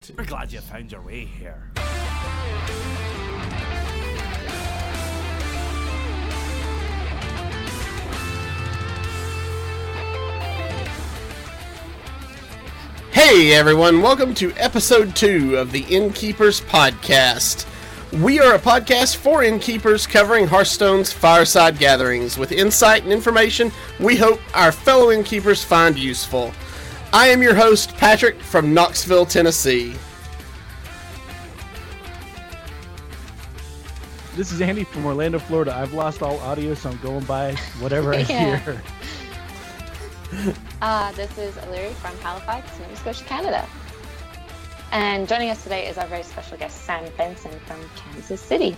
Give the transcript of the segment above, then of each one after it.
We're glad you found your way here. Hey everyone, welcome to episode 2 of the Innkeepers Podcast. We are a podcast for innkeepers covering Hearthstone's fireside gatherings with insight and information we hope our fellow innkeepers find useful. I am your host, Patrick, from Knoxville, Tennessee. This is Andy from Orlando, Florida. I've lost all audio, so I'm going by whatever I hear. This is Illyri from Halifax, Nova Scotia, Canada. And joining us today is our very special guest, Sam Benson from Kansas City.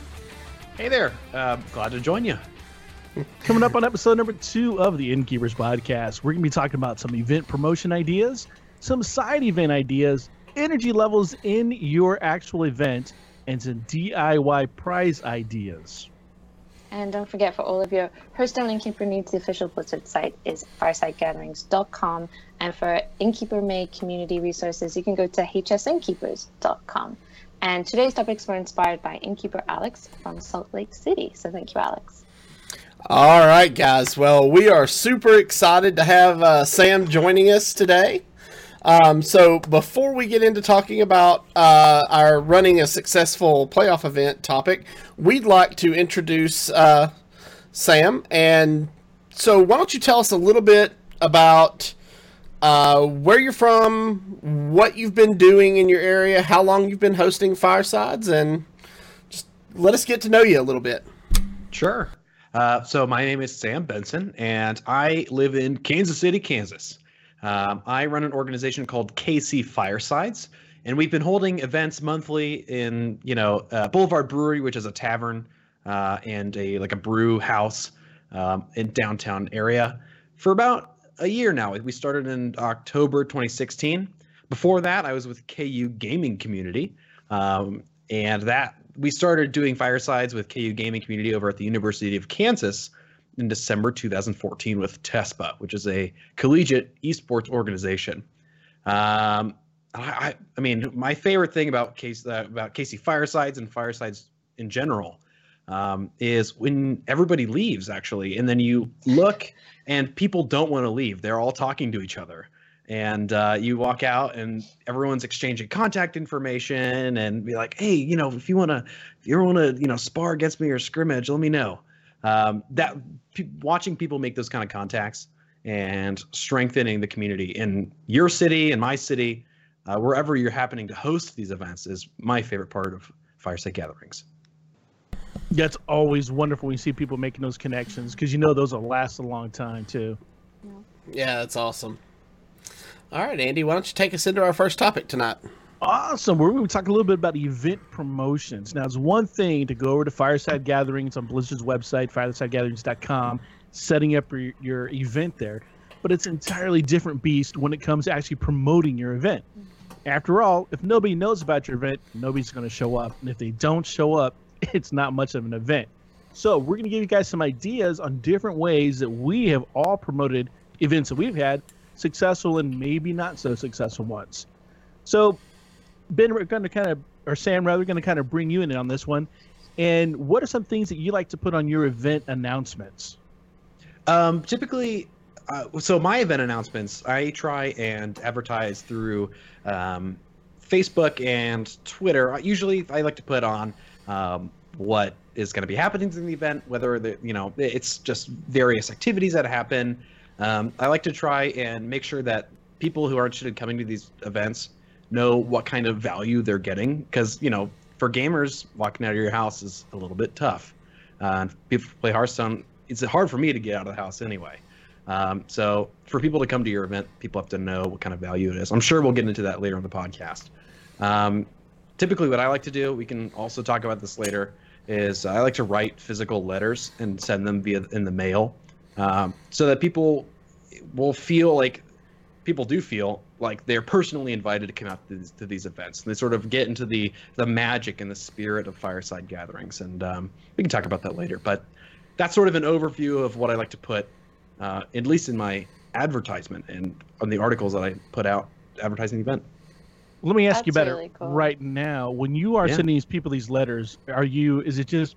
Hey there. Glad to join you. Coming up on episode number 2 of the Innkeepers Podcast, we're going to be talking about some event promotion ideas, some side event ideas, energy levels in your actual event, and some DIY prize ideas. And don't forget, for all of your Hearthstone Innkeeper needs, the official Blizzard site is firesidegatherings.com. And for Innkeeper-made community resources, you can go to hsinnkeepers.com. And today's topics were inspired by Innkeeper Alex from Salt Lake City. So thank you, Alex. All right, guys. Well, we are super excited to have Sam joining us today. So before we get into talking about our running a successful playoff event topic, we'd like to introduce Sam. And so why don't you tell us a little bit about where you're from, what you've been doing in your area, how long you've been hosting firesides, and just let us get to know you a little bit. Sure. So my name is Sam Benson, and I live in Kansas City, Kansas. I run an organization called KC Firesides, and we've been holding events monthly in, Boulevard Brewery, which is a tavern and a brew house in downtown area for about a year now. We started in October 2016. Before that, I was with KU Gaming Community, and that we started doing firesides with KU Gaming Community over at the University of Kansas in December 2014 with TESPA, which is a collegiate esports organization. I mean, my favorite thing about KC Firesides and firesides in general is when everybody leaves, actually, and then you look and people don't want to leave. They're all talking to each other. And you walk out and everyone's exchanging contact information and be like, hey, if you want to spar against me or scrimmage, let me know. Watching people make those kind of contacts and strengthening the community in your city and my city, wherever you're happening to host these events, is my favorite part of fireside gatherings. That's always wonderful when you see people making those connections, because those will last a long time too. Yeah, that's awesome. All right, Andy, why don't you take us into our first topic tonight? Awesome. We're going to talk a little bit about event promotions. Now, it's one thing to go over to Fireside Gatherings on Blizzard's website, firesidegatherings.com, setting up your event there. But it's an entirely different beast when it comes to actually promoting your event. After all, if nobody knows about your event, nobody's going to show up. And if they don't show up, it's not much of an event. So we're going to give you guys some ideas on different ways that we have all promoted events that we've had, successful and maybe not so successful ones. So Ben, we're going to Sam, rather, going to kind of bring you in on this one. And what are some things that you like to put on your event announcements? Typically, so my event announcements, I try and advertise through Facebook and Twitter. Usually, I like to put on what is going to be happening in the event, whether it's just various activities that happen. I like to try and make sure that people who are interested in coming to these events know what kind of value they're getting, because for gamers, walking out of your house is a little bit tough. People play Hearthstone, it's hard for me to get out of the house anyway. So for people to come to your event, people have to know what kind of value it is. I'm sure we'll get into that later on the podcast. Typically what I like to do, we can also talk about this later, is I like to write physical letters and send them in the mail, so that people do feel like they're personally invited to come out to these events. And they sort of get into the magic and the spirit of fireside gatherings. And we can talk about that later. But that's sort of an overview of what I like to put, at least in my advertisement and on the articles that I put out advertising the event. Let me ask That's you about really it cool. right now. When you are Yeah. sending these people these letters, is it just,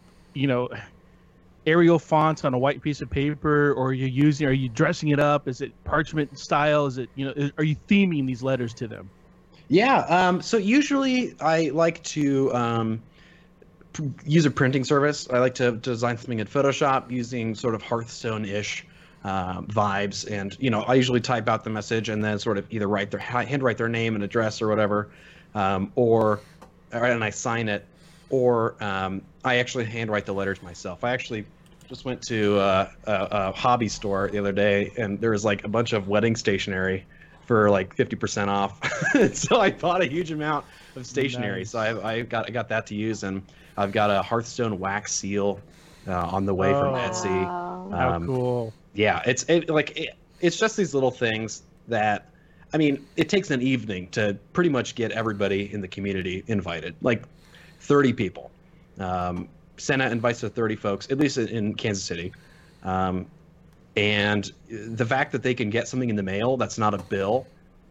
Arial fonts on a white piece of paper, or are you dressing it up? Is it parchment style? Is it, are you theming these letters to them? Yeah. So usually I like to use a printing service. I like to design something in Photoshop using sort of Hearthstone-ish vibes, and I usually type out the message and then sort of either handwrite their name and address or whatever, and I sign it, or I actually handwrite the letters myself. I actually just went to a hobby store the other day, and there was like a bunch of wedding stationery for like 50% off. So I bought a huge amount of stationery. Nice. So I got that to use, and I've got a Hearthstone wax seal on the way from Oh. Etsy. Wow. How cool. Yeah, it's just these little things that, I mean, it takes an evening to pretty much get everybody in the community invited, like 30 people. Santa invites to 30 folks, at least in Kansas City. And the fact that they can get something in the mail that's not a bill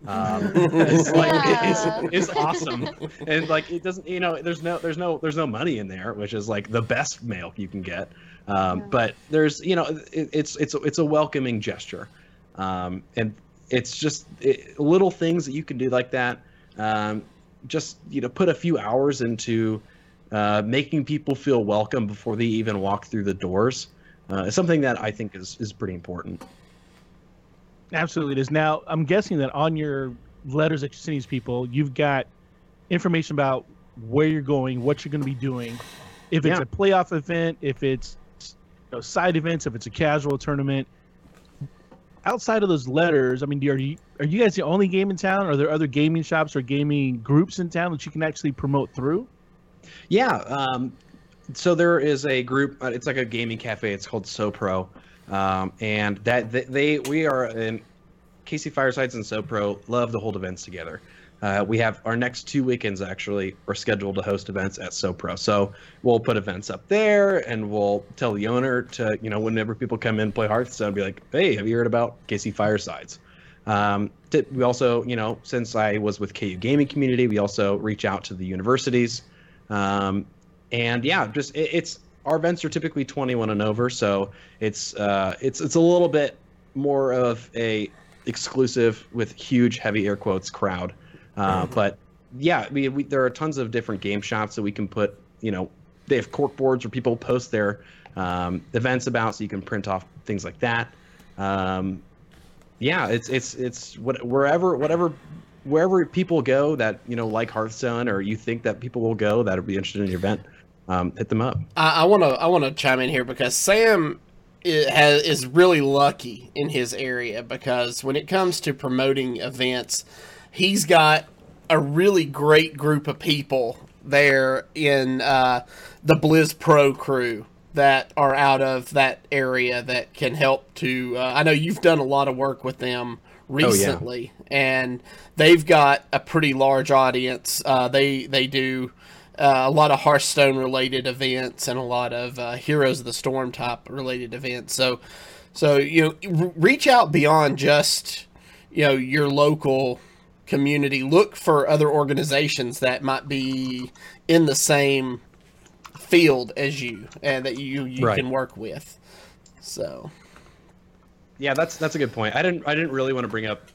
is Yeah. is awesome. And like, it doesn't, there's no money in there, which is like the best mail you can get. But there's, it's a welcoming gesture. And it's just little things that you can do like that. Just, put a few hours into making people feel welcome before they even walk through the doors. Is something that I think is pretty important. Absolutely, it is. Now, I'm guessing that on your letters that you send these people, you've got information about where you're going, what you're going to be doing. If it's Yeah. a playoff event, if it's side events, if it's a casual tournament. Outside of those letters, I mean, are you guys the only game in town? Are there other gaming shops or gaming groups in town that you can actually promote through? Yeah. So there is a group. It's like a gaming cafe. It's called SoPro, and we are in KC Firesides and SoPro love to hold events together. We have our next 2 weekends actually are scheduled to host events at SoPro. So we'll put events up there, and we'll tell the owner to, whenever people come in play Hearthstone, be like, hey, have you heard about KC Firesides? We also, since I was with KU Gaming Community, we also reach out to the universities. And yeah, just it's our events are typically 21 and over, so it's a little bit more of a exclusive with huge heavy air quotes crowd. But yeah, there are tons of different game shops that we can put. They have cork boards where people post their events about, so you can print off things like that. Yeah, it's wherever people go that like Hearthstone, or you think that people will go that would be interested in your event, hit them up. I want to chime in here because Sam is really lucky in his area, because when it comes to promoting events, he's got a really great group of people there in the Blizz Pro crew that are out of that area that can help to. I know you've done a lot of work with them recently, and they've got a pretty large audience. They do a lot of Hearthstone related events and a lot of Heroes of the Storm type related events. So reach out beyond just your local community. Look for other organizations that might be in the same field as you and that you Right. can work with. So Yeah, that's a good point. I didn't really want to bring up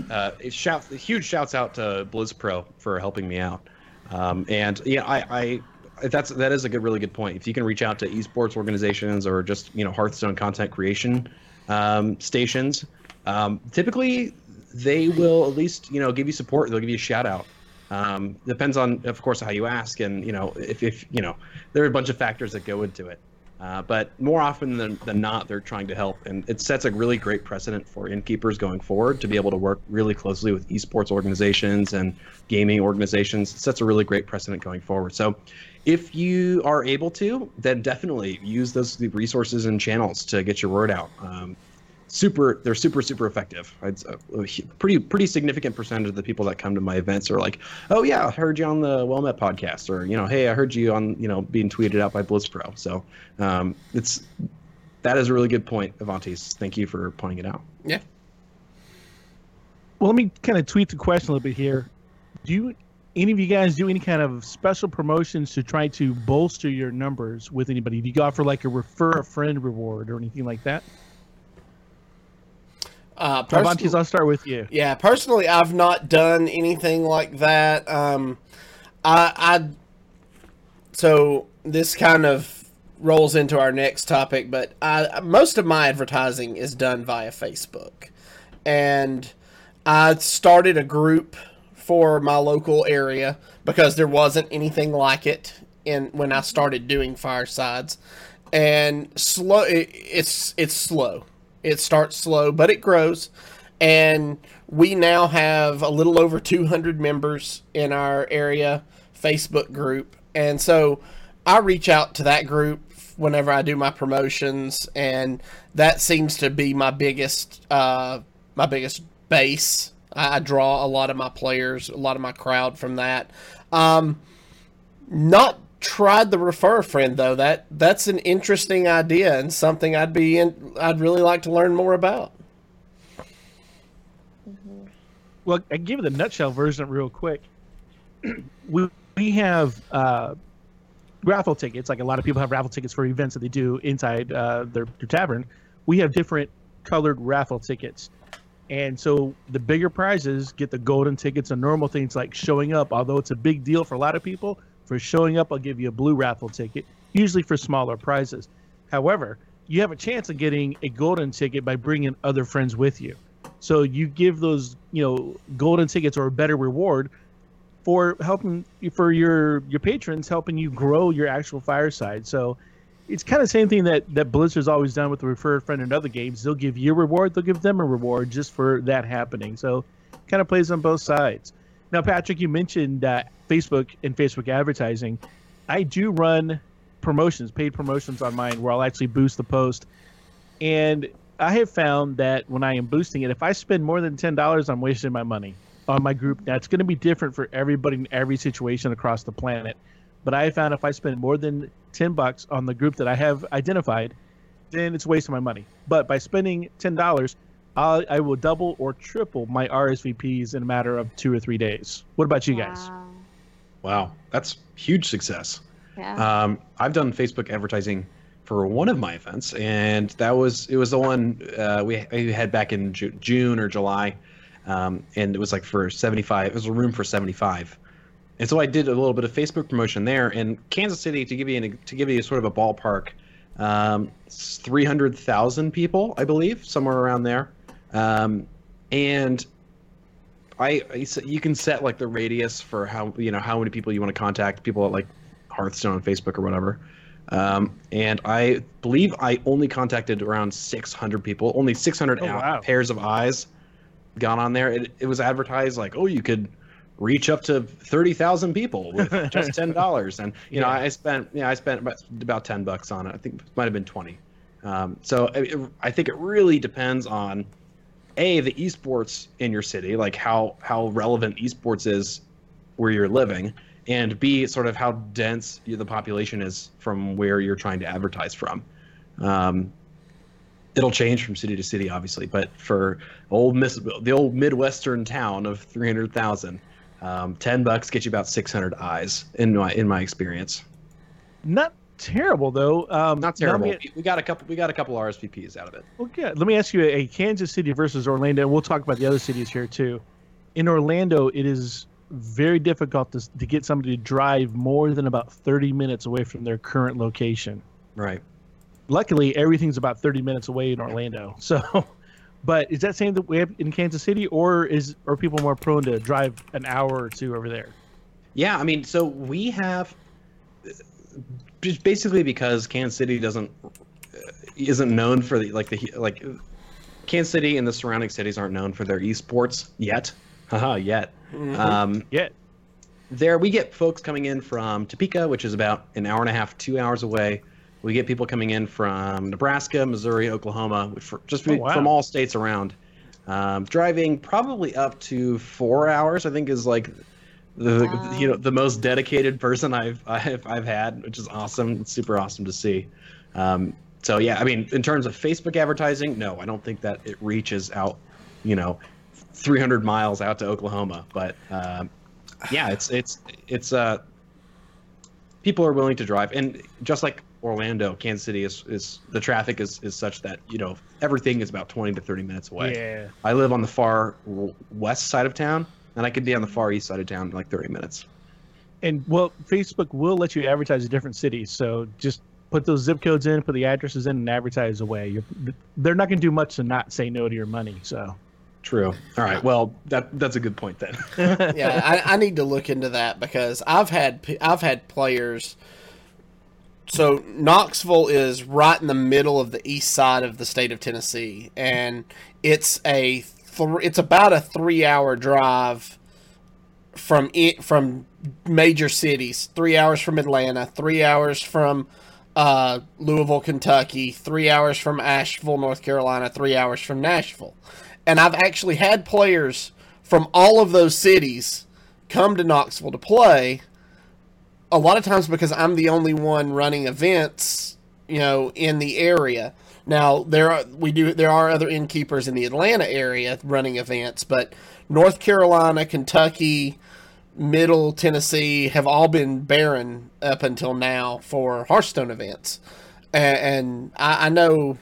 huge shouts out to Blizz Pro for helping me out. And yeah, that is a really good point. If you can reach out to esports organizations or just Hearthstone content creation stations, typically they will at least give you support. They'll give you a shout out. Depends on, of course, how you ask, and if there are a bunch of factors that go into it. But more often than not, they're trying to help, and it sets a really great precedent for innkeepers going forward to be able to work really closely with esports organizations and gaming organizations. It sets a really great precedent going forward. So if you are able to, then definitely use those resources and channels to get your word out. They're super effective. It's a pretty significant percentage of the people that come to my events are like, oh yeah, I heard you on the Well Met podcast, or hey, I heard you on being tweeted out by Blizz Pro. So that is a really good point, Avantis. Thank you for pointing it out. yeah. Well, let me kind of tweak the question a little bit here. Do any of you guys do any kind of special promotions to try to bolster your numbers with anybody? Do you offer like a refer a friend reward or anything like that? Avantes, I'll start with you. Yeah, personally, I've not done anything like that. So this kind of rolls into our next topic, but most of my advertising is done via Facebook, and I started a group for my local area because there wasn't anything like it when I started doing firesides, and it's slow. It starts slow, but it grows. And we now have a little over 200 members in our area Facebook group. And so I reach out to that group whenever I do my promotions. And that seems to be my biggest base. I draw a lot of my players, a lot of my crowd from that. Not tried the refer a friend though. That's an interesting idea and something I'd really like to learn more about. Well, I can give you the nutshell version real quick. We have raffle tickets. Like a lot of people have raffle tickets for events that they do inside their tavern. We have different colored raffle tickets. And so the bigger prizes get the golden tickets and normal things like showing up. Although it's a big deal for a lot of people, for showing up, I'll give you a blue raffle ticket, usually for smaller prizes. However, you have a chance of getting a golden ticket by bringing other friends with you. So you give those, golden tickets or a better reward for helping for your patrons, helping you grow your actual fireside. So it's kind of the same thing that Blizzard's always done with the refer a friend in other games. They'll give you a reward, they'll give them a reward just for that happening. So it kind of plays on both sides. Now, Patrick, you mentioned Facebook and Facebook advertising. I do run promotions, paid promotions on mine where I'll actually boost the post. And I have found that when I am boosting it, if I spend more than $10, I'm wasting my money on my group. Now, it's going to be different for everybody in every situation across the planet. But I have found if I spend more than $10 on the group that I have identified, then it's a waste of my money. But by spending $10, I will double or triple my RSVPs in a matter of 2 or 3 days. What about you guys? Wow, that's huge success. Yeah. I've done Facebook advertising for one of my events, and it was the one we had back in June or July, and it was like for 75. It was a room for 75, and so I did a little bit of Facebook promotion there. And Kansas City, to give you sort of a ballpark, 300,000 people, I believe, somewhere around there. And you can set like the radius for how many people you want to contact, people at like Hearthstone on Facebook or whatever. And I believe I only contacted around 600 people, only 600 pairs of eyes got on there. It was advertised like, oh, you could reach up to 30,000 people with just $10. And I spent about $10 on it. I think it might have been 20. So I think it really depends on the esports in your city, like how relevant esports is where you're living, and B, sort of how dense the population is from where you're trying to advertise from. It'll change from city to city, obviously, but for the old Midwestern town of 300,000, $10 gets you about 600 eyes in my experience. Not terrible though. Not terrible. We got a couple RSVPs out of it. Okay, let me ask you a Kansas City versus Orlando, and we'll talk about the other cities here too. In Orlando, it is very difficult to get somebody to drive more than about 30 minutes away from their current location. Right. Luckily, everything's about 30 minutes away in Orlando. So, but is that same that we have in Kansas City, or are people more prone to drive an hour or two over there? Yeah, I mean, so we have just basically because Kansas City isn't known for Kansas City and the surrounding cities aren't known for their esports yet. Yet. Yet. There we get folks coming in from Topeka, which is about an hour and a half, 2 hours away. We get people coming in from Nebraska, Missouri, Oklahoma, from all states around. Driving probably up to 4 hours, I think, is like the most dedicated person I've had, which is awesome. It's super awesome to see. So yeah, I mean, in terms of Facebook advertising, no, I don't think that it reaches out, 300 miles out to Oklahoma. But yeah, it's people are willing to drive, and just like Orlando, Kansas City is the traffic is such that everything is about 20 to 30 minutes away. Yeah. I live on the far west side of town, and I could be on the far east side of town in like 30 minutes. And well, Facebook will let you advertise in different cities, so just put those zip codes in, put the addresses in, and advertise away. They're not going to do much to not say no to your money. So true. All right. Well, that's a good point then. Yeah, I need to look into that because I've had players. So Knoxville is right in the middle of the east side of the state of Tennessee, and it's about a 3-hour drive from major cities. 3 hours from Atlanta, 3 hours from Louisville, Kentucky, 3 hours from Asheville, North Carolina, 3 hours from Nashville. And I've actually had players from all of those cities come to Knoxville to play. A lot of times because I'm the only one running events, in the area. Now there are other innkeepers in the Atlanta area running events, but North Carolina, Kentucky, Middle Tennessee have all been barren up until now for Hearthstone events. And I know,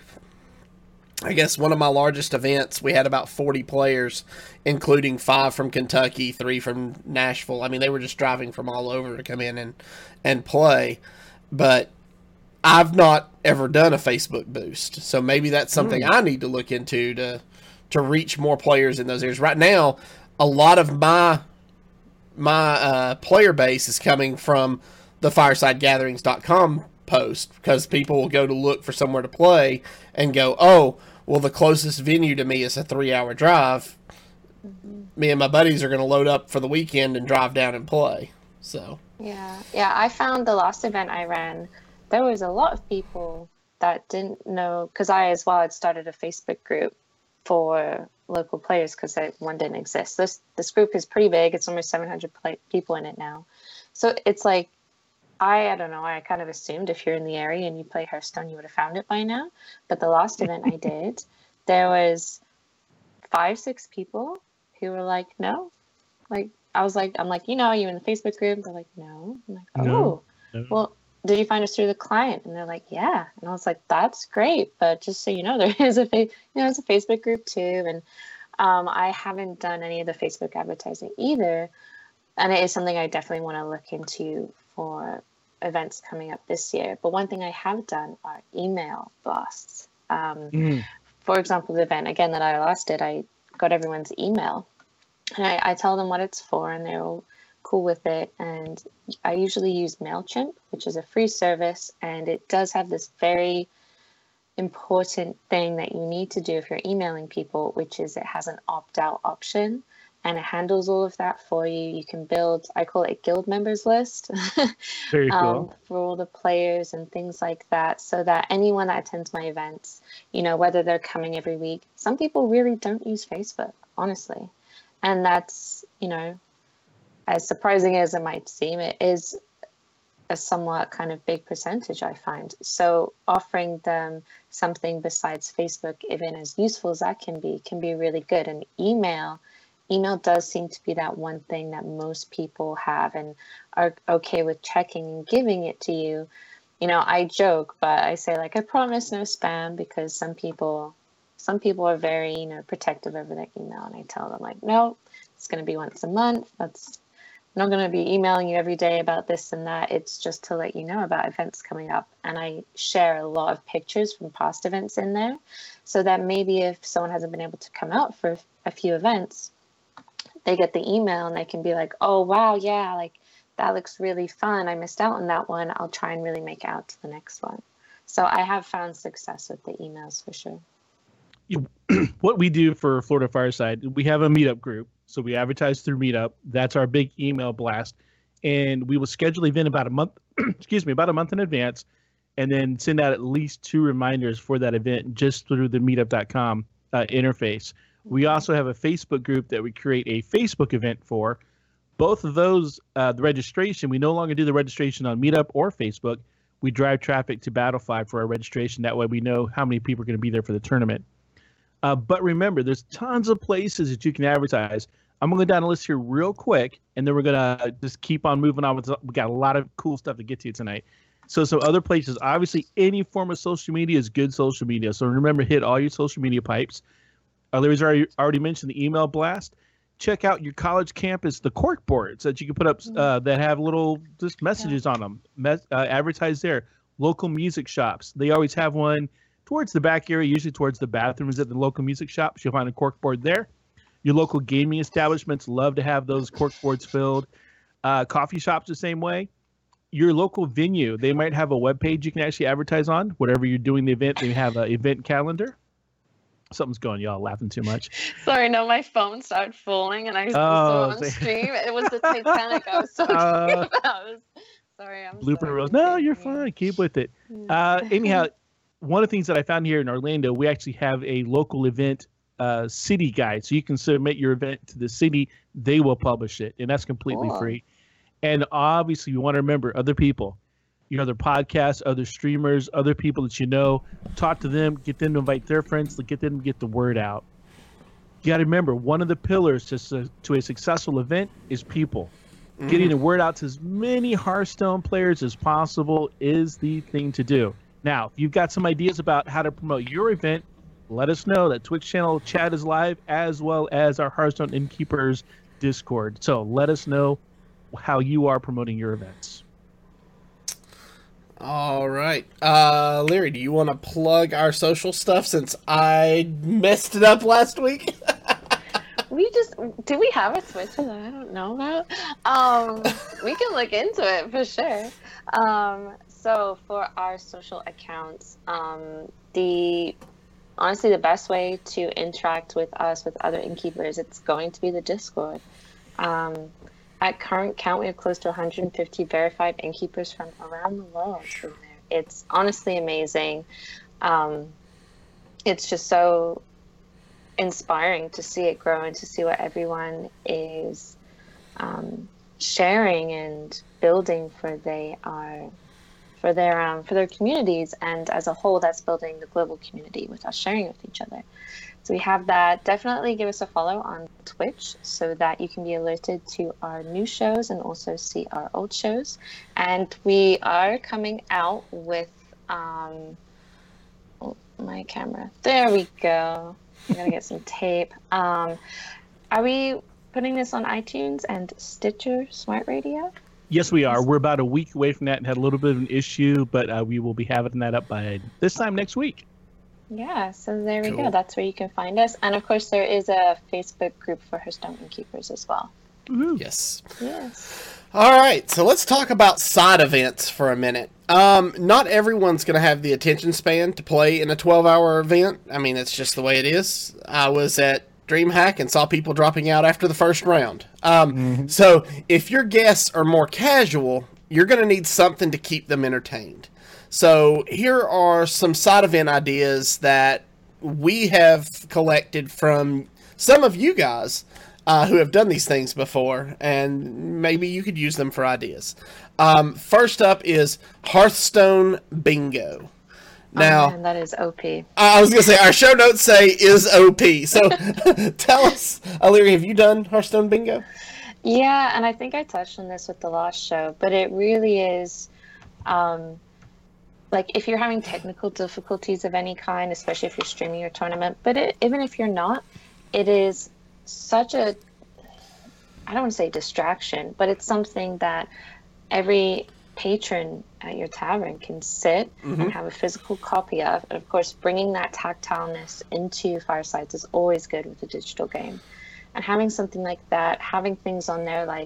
I guess one of my largest events, we had about 40 players, including 5 from Kentucky, 3 from Nashville. I mean, they were just driving from all over to come in and play. But I've not ever done a Facebook boost. So maybe that's something I need to look into to reach more players in those areas. Right now, a lot of my player base is coming from the FiresideGatherings.com post, because people will go to look for somewhere to play and go, oh, well, the closest venue to me is a 3-hour drive. Me and my buddies are going to load up for the weekend and drive down and play. So yeah, I found the last event I ran, there was a lot of people that didn't know, because I as well had started a Facebook group for local players because one didn't exist. This group is pretty big. It's almost 700 people in it now. So it's like, I don't know, I kind of assumed if you're in the area and you play Hearthstone, you would have found it by now. But the last event I did, there was 5-6 people who were like, no. Like, I'm like, are you in the Facebook group? They're like, no. I'm like, oh, No. Well, did you find us through the client? And they're like, yeah. And I was like, that's great. But just so you know, there is it's a Facebook group too. And I haven't done any of the Facebook advertising either. And it is something I definitely want to look into for events coming up this year. But one thing I have done are email blasts. For example, the event, again, that I last did, I got everyone's email. And I tell them what it's for, and they're all cool with it. And I usually use MailChimp, which is a free service, and it does have this very important thing that you need to do if you're emailing people, which is it has an opt-out option, and it handles all of that for you. You can build, I call it a guild members list Very cool. for all the players and things like that, so that anyone that attends my events, whether they're coming every week, some people really don't use Facebook, honestly. And that's, as surprising as it might seem, it is a somewhat kind of big percentage, I find. So offering them something besides Facebook, even as useful as that can be really good. And email does seem to be that one thing that most people have and are okay with checking and giving it to you. I joke, but I say, like, I promise no spam, because some people are very, protective over their email. And I tell them, like, no, it's going to be once a month. I'm not going to be emailing you every day about this and that. It's just to let you know about events coming up. And I share a lot of pictures from past events in there, so that maybe if someone hasn't been able to come out for a few events, they get the email and they can be like, oh, wow, yeah, like, that looks really fun. I missed out on that one. I'll try and really make it out to the next one. So I have found success with the emails for sure. What we do for Florida Fireside, we have a meetup group. So we advertise through Meetup. That's our big email blast. And we will schedule an event about a month in advance, and then send out at least 2 reminders for that event just through the meetup.com interface. We also have a Facebook group that we create a Facebook event for. Both of those, the registration, we no longer do the registration on Meetup or Facebook. We drive traffic to Battlefy for our registration. That way we know how many people are going to be there for the tournament. But remember, there's tons of places that you can advertise. I'm going to go down the list here real quick, and then we're going to just keep on moving on. We got a lot of cool stuff to get to tonight. So some other places, obviously, any form of social media is good social media. So remember, hit all your social media pipes. Larry's already mentioned the email blast. Check out your college campus, the cork boards that you can put up that have little just messages on them. Advertise there. Local music shops. They always have one towards the back area, usually towards the bathrooms at the local music shops. You'll find a cork board there. Your local gaming establishments love to have those cork boards filled. Coffee shops the same way. Your local venue, they might have a web page you can actually advertise on. Whatever you're doing the event, they have an event calendar. Something's going, y'all laughing too much. Sorry, no, my phone started falling and I saw on stream. It was the Titanic I was talking about. Sorry, I'm blooper sorry. reels. No, you're fine. Keep with it. Anyhow, one of the things that I found here in Orlando, we actually have a local event city guide. So you can submit your event to the city. They will publish it, and that's completely free. And obviously, you want to remember other people. Your other podcasts, other streamers, other people that you know. Talk to them, get them to invite their friends, to get them to get the word out. You got to remember, one of the pillars to a successful event is people. Mm-hmm. Getting the word out to as many Hearthstone players as possible is the thing to do. Now, if you've got some ideas about how to promote your event, let us know. That Twitch channel chat is live, as well as our Hearthstone Innkeepers Discord. So let us know how you are promoting your events. All right. Larry, do you want to plug our social stuff since I messed it up last week? Do we have a Twitter that I don't know about? We can look into it for sure. So for our social accounts, honestly, the best way to interact with us, with other innkeepers, it's going to be the Discord. At current count, we have close to 150 verified innkeepers from around the world in there. It's honestly amazing. It's just so inspiring to see it grow and to see what everyone is sharing and building for their communities, and as a whole, that's building the global community with us sharing with each other. So we have that. Definitely give us a follow on Twitch so that you can be alerted to our new shows and also see our old shows. And we are coming out with my camera. There we go. I'm gonna get some tape. Are we putting this on iTunes and Stitcher Smart Radio? Yes, we are. We're about a week away from that and had a little bit of an issue, but we will be having that up by this time next week. Yeah, so there we go. That's where you can find us. And of course, there is a Facebook group for Hearthstone Innkeepers as well. Woo-hoo. Yes. Yes. All right, so let's talk about side events for a minute. Not everyone's going to have the attention span to play in a 12-hour event. I mean, it's just the way it is. I was at DreamHack and saw people dropping out after the first round. So if your guests are more casual, you're going to need something to keep them entertained. So here are some side event ideas that we have collected from some of you guys who have done these things before, and maybe you could use them for ideas. First up is Hearthstone Bingo. Now, man, that is OP. I was going to say, our show notes say is OP. So tell us, Aliri, have you done Hearthstone Bingo? Yeah, and I think I touched on this with the last show, but it really is... like if you're having technical difficulties of any kind, especially if you're streaming your tournament, but even if you're not, it is such a, I don't want to say distraction, but it's something that every patron at your tavern can sit and have a physical copy of. And of course, bringing that tactileness into Firesides is always good with a digital game. And having something like that, having things on there like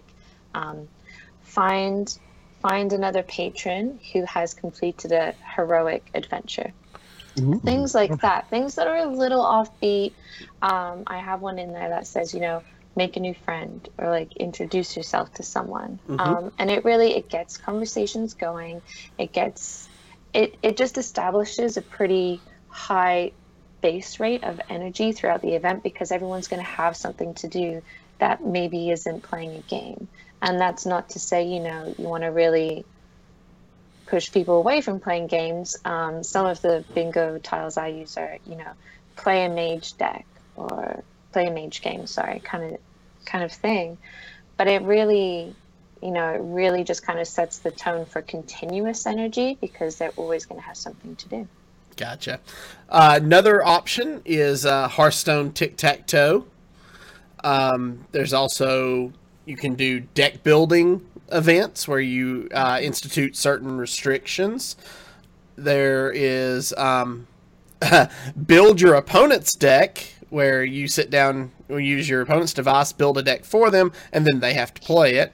find another patron who has completed a heroic adventure. Ooh. Things like that. Things that are a little offbeat. I have one in there that says, make a new friend or like introduce yourself to someone. And it gets conversations going. It just establishes a pretty high base rate of energy throughout the event because everyone's going to have something to do that maybe isn't playing a game. And that's not to say, you want to really push people away from playing games. Some of the bingo tiles I use are, play a mage deck or play a mage game, kind of kind of thing. But it really, it really just kind of sets the tone for continuous energy because they're always going to have something to do. Gotcha. Another option is Hearthstone Tic-Tac-Toe. There's also, you can do deck building events where you institute certain restrictions. There is build your opponent's deck, where you sit down, or use your opponent's device, build a deck for them, and then they have to play it.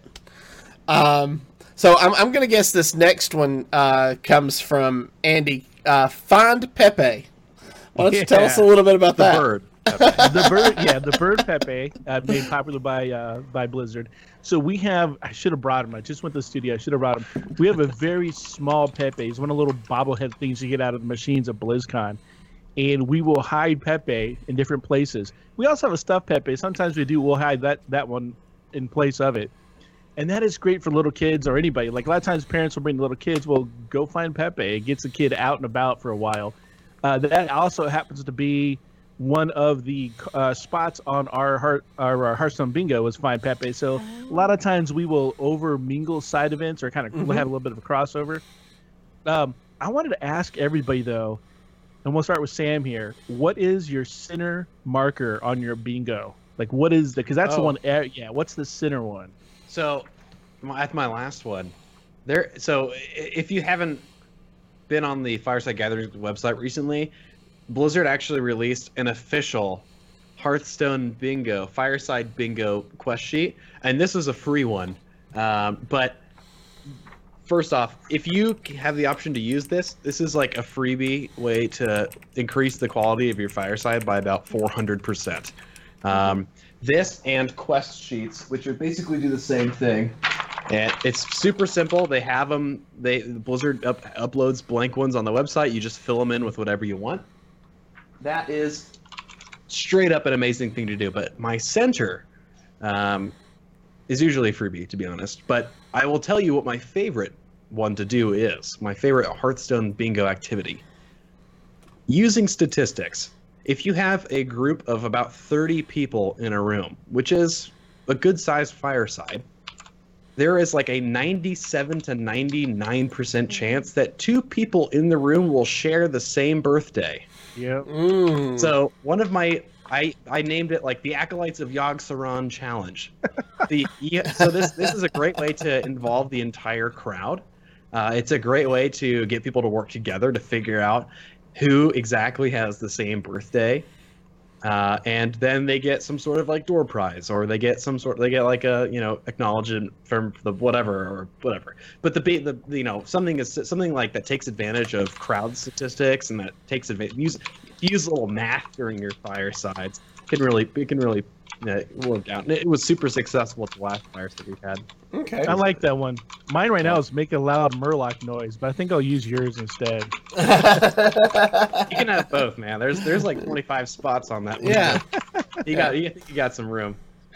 So I'm going to guess this next one comes from Andy. Find Pepe. Why don't you tell us a little bit about that? Bird. The bird Pepe, made popular by Blizzard. So we have, I should have brought him. I just went to the studio. I should have brought him. We have a very small Pepe. He's one of the little bobblehead things you get out of the machines at BlizzCon. And we will hide Pepe in different places. We also have a stuffed Pepe. Sometimes we'll hide that one in place of it. And that is great for little kids or anybody. Like a lot of times parents will bring the little kids, well, go find Pepe. It gets the kid out and about for a while. That also happens to be one of the spots on our Hearthstone bingo is Find Pepe. So a lot of times we will over mingle side events or kind of have a little bit of a crossover. I wanted to ask everybody though, and we'll start with Sam here. What is your center marker on your bingo? Like what is because that's the one. Yeah, what's the center one? So, at my last one, So, if you haven't been on the Fireside Gathering website recently, Blizzard actually released an official Hearthstone bingo, Fireside bingo quest sheet, and this is a free one. But first off, if you have the option to use this is like a freebie way to increase the quality of your Fireside by about 400%. This and quest sheets, which are basically do the same thing. And it's super simple. They have them. Blizzard uploads blank ones on the website. You just fill them in with whatever you want. That is straight up an amazing thing to do. But my center is usually a freebie, to be honest. But I will tell you what my favorite one to do is. My favorite Hearthstone bingo activity. Using statistics. If you have a group of about 30 people in a room, which is a good-sized fireside, there is like a 97 to 99% chance that 2 people in the room will share the same birthday. Yep. So one of my, I named it like the Acolytes of Yogg-Saron Challenge. So this is a great way to involve the entire crowd. It's a great way to get people to work together to figure out who exactly has the same birthday, and then they get some sort of like door prize, or they get like a acknowledgement from the whatever. But something like that takes advantage of crowd statistics, and that takes advantage use a little math during your firesides. It can really work out. And it was super successful at the last fireside we had. Okay. I like that one. Mine right now is make a loud Murloc noise, but I think I'll use yours instead. You can have both, man. There's like 25 spots on that one. Yeah. You got some room.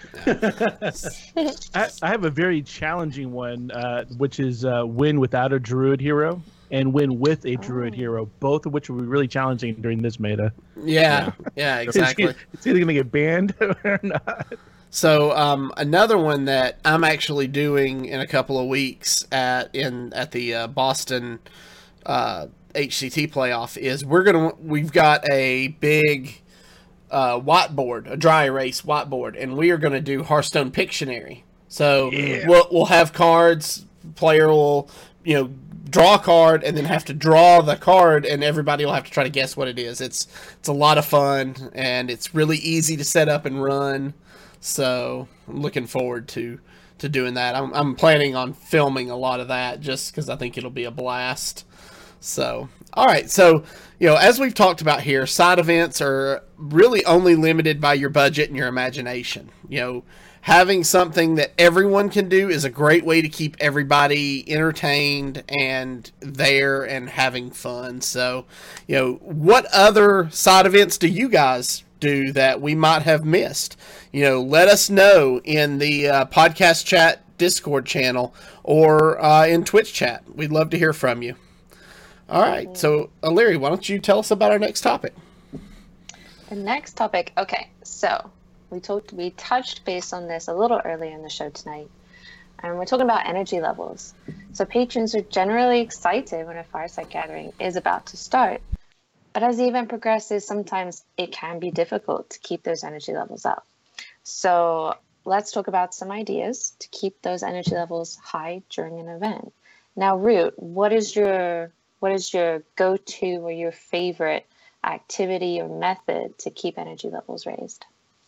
I have a very challenging one, which is win without a druid hero and win with a druid hero, both of which will be really challenging during this meta. Yeah, exactly. It's either going to get banned or not. So another one that I'm actually doing in a couple of weeks at the Boston HCT playoff is we've got a big whiteboard, a dry erase whiteboard, and we are going to do Hearthstone Pictionary. So we'll have cards. Player will draw a card and then have to draw the card, and everybody will have to try to guess what it is. It's a lot of fun, and it's really easy to set up and run. So I'm looking forward to doing that. I'm planning on filming a lot of that just because I think it'll be a blast. So, all right. So, as we've talked about here, side events are really only limited by your budget and your imagination. Having something that everyone can do is a great way to keep everybody entertained and there and having fun. So, what other side events do you guys do that we might have missed? Let us know in the podcast chat Discord channel or in Twitch chat. We'd love to hear from you. All right. So, Aliri, why don't you tell us about our next topic? The next topic. Okay. So we touched base on this a little earlier in the show tonight, and we're talking about energy levels. So patrons are generally excited when a fireside gathering is about to start, but as the event progresses, sometimes it can be difficult to keep those energy levels up. So let's talk about some ideas to keep those energy levels high during an event. Now, Root, what is your go-to or your favorite activity or method to keep energy levels raised?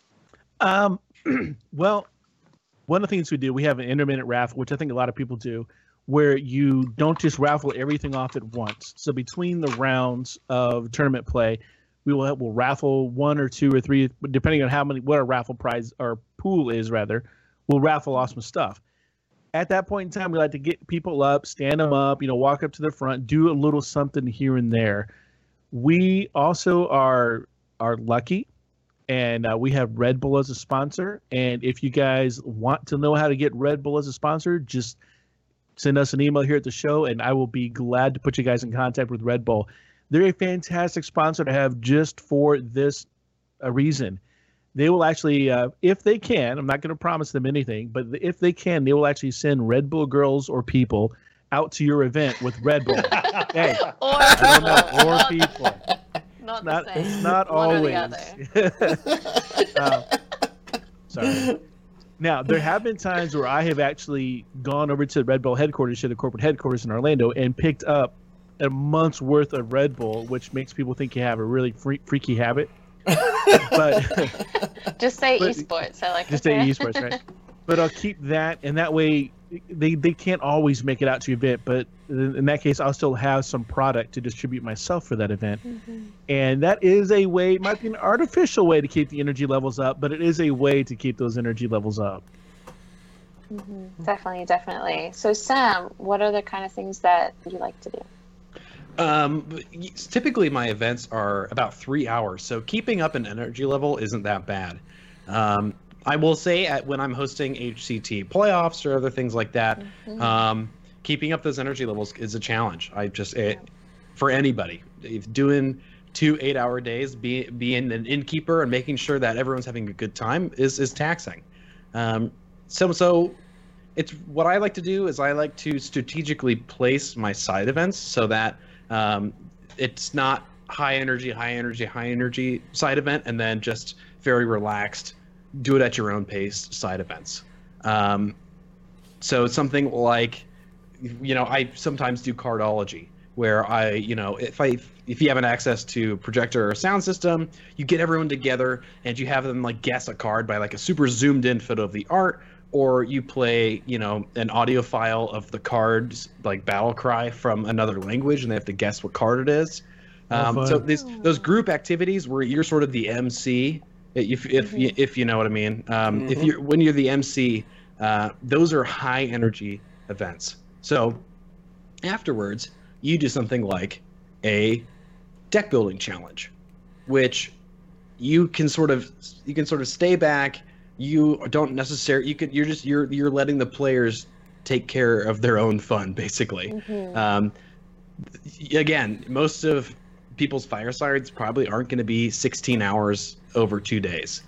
Well, one of the things we do, we have an intermittent raffle, which I think a lot of people do, where you don't just raffle everything off at once. So between the rounds of tournament play, we'll raffle 1 or 2 or 3, depending on what our raffle prize or pool is, rather. We'll raffle off some stuff. At that point in time, we like to get people up, stand them up, walk up to the front, do a little something here and there. We also are lucky, and we have Red Bull as a sponsor. And if you guys want to know how to get Red Bull as a sponsor, just send us an email here at the show, and I will be glad to put you guys in contact with Red Bull. They're a fantastic sponsor to have just for this reason. They will actually, if they can, I'm not going to promise them anything, but if they can, they will actually send Red Bull girls or people out to your event with Red Bull. Hey, or people. Not the same. It's not One always. or the other. Sorry. Now, there have been times where I have actually gone over to Red Bull headquarters, to the corporate headquarters in Orlando, and picked up a month's worth of Red Bull, which makes people think you have a really freaky habit. But just say esports. I like just say esports, right? But I'll keep that, and that way they can't always make it out to your event. But in that case, I'll still have some product to distribute myself for that event. Mm-hmm. And that is a way, it might be an artificial way to keep the energy levels up, but it is a way to keep those energy levels up. Mm-hmm. Definitely. So Sam, what are the kind of things that you like to do? Typically my events are about 3 hours, so keeping up an energy level isn't that bad. I will say when I'm hosting HCT playoffs or other things like that, mm-hmm. Keeping up those energy levels is a challenge. For anybody, if doing 2 8-hour days, being an innkeeper and making sure that everyone's having a good time is taxing. So it's what I like to do is I like to strategically place my side events so that it's not high energy side event and then just very relaxed, do it at your own pace side events. So it's something like, I sometimes do cardology where if you have an access to projector or sound system, you get everyone together and you have them like guess a card by like a super zoomed in photo of the art, or you play, an audio file of the cards, like Battle Cry from another language, and they have to guess what card it is. So those group activities where you're sort of the MC, if you know what I mean. Mm-hmm. When you're the MC, those are high energy events. So afterwards, you do something like a deck building challenge, which you can sort of stay back. You don't necessarily. You're letting the players take care of their own fun, basically. Mm-hmm. Again, most of people's firesides probably aren't going to be 16 hours over 2 days.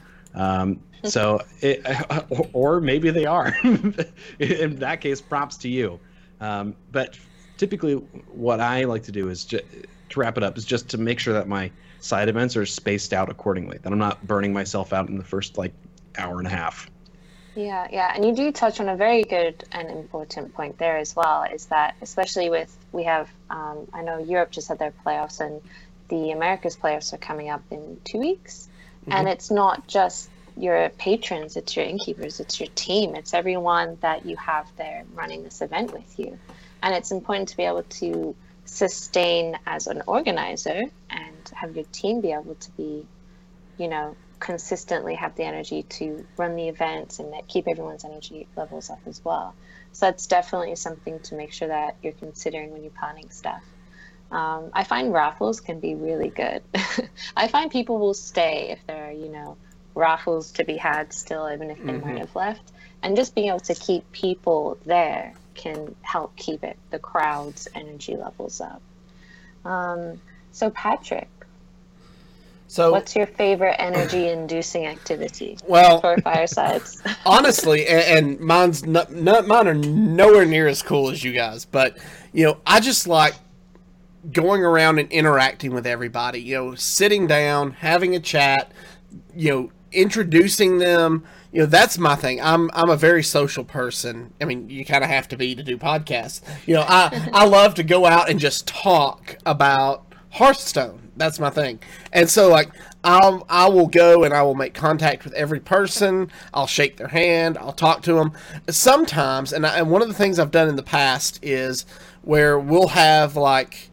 Or maybe they are. In that case, props to you. But typically, what I like to do is to wrap it up is just to make sure that my side events are spaced out accordingly. That I'm not burning myself out in the first hour and a half. Yeah, and you do touch on a very good and important point there as well, is that especially we have, I know Europe just had their playoffs and the Americas playoffs are coming up in 2 weeks. Mm-hmm. And it's not just your patrons, it's your innkeepers, it's your team, it's everyone that you have there running this event with you. And it's important to be able to sustain as an organizer and have your team be able to be, consistently have the energy to run the events and keep everyone's energy levels up as well. So that's definitely something to make sure that you're considering when you're planning stuff. I find raffles can be really good. I find people will stay if there are, raffles to be had still, even if they Mm-hmm. might have left. And just being able to keep people there can help keep the crowd's energy levels up. So Patrick. So What's your favorite energy-inducing activity well, for firesides? honestly, and mine are nowhere near as cool as you guys, but I just like going around and interacting with everybody. Sitting down, having a chat, introducing them. That's my thing. I'm a very social person. I mean, you kind of have to be to do podcasts. I love to go out and just talk about Hearthstone. That's my thing. And so like I will go and I will make contact with every person. I'll shake their hand. I'll talk to them. Sometimes, and one of the things I've done in the past is where we'll have like,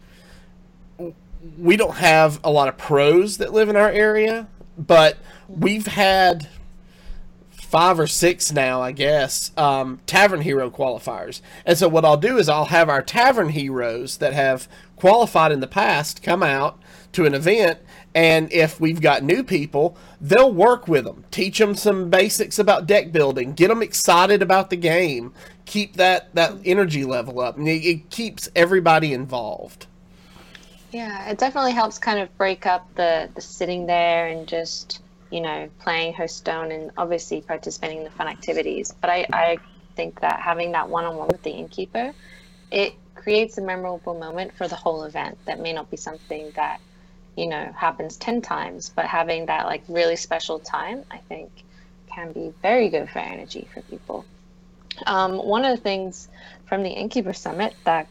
we don't have a lot of pros that live in our area, but we've had 5 or 6 now, I guess, Tavern Hero qualifiers. And so what I'll do is I'll have our Tavern Heroes that have qualified in the past come out to an event, and if we've got new people, they'll work with them, teach them some basics about deck building, get them excited about the game, keep that energy level up, and it keeps everybody involved. Yeah, it definitely helps kind of break up the sitting there and just, playing Hearthstone and obviously participating in the fun activities. But I think that having that one-on-one with the innkeeper, it creates a memorable moment for the whole event. That may not be something that, happens 10 times, but having that like really special time, I think can be very good for energy for people. One of the things from the Innkeeper Summit that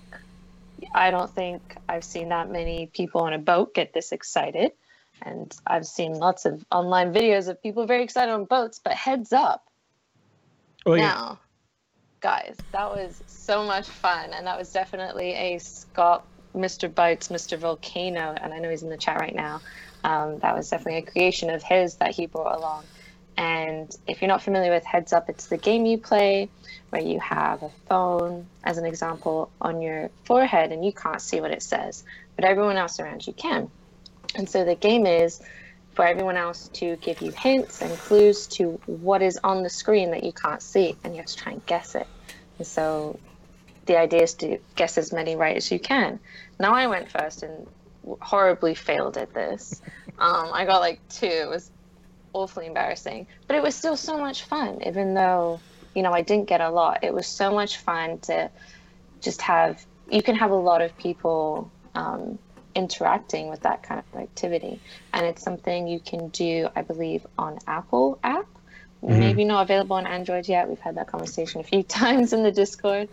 I don't think I've seen that many people on a boat get this excited. And I've seen lots of online videos of people very excited on boats, but heads up. Oh, yeah. Now, guys, that was so much fun. And that was definitely a Scott, Mr. Bites, Mr. Volcano, and I know he's in the chat right now. That was definitely a creation of his that he brought along. And if you're not familiar with Heads Up, it's the game you play where you have a phone, as an example, on your forehead and you can't see what it says, but everyone else around you can. And so the game is for everyone else to give you hints and clues to what is on the screen that you can't see, and you have to try and guess it. And so the idea is to guess as many right as you can. Now I went first and horribly failed at this. I got like 2. It was awfully embarrassing, but it was still so much fun. Even though I didn't get a lot, it was so much fun to just you can have a lot of people interacting with that kind of activity, and it's something you can do, I believe, on Apple app. Maybe not available on Android yet. We've had that conversation a few times in the Discord.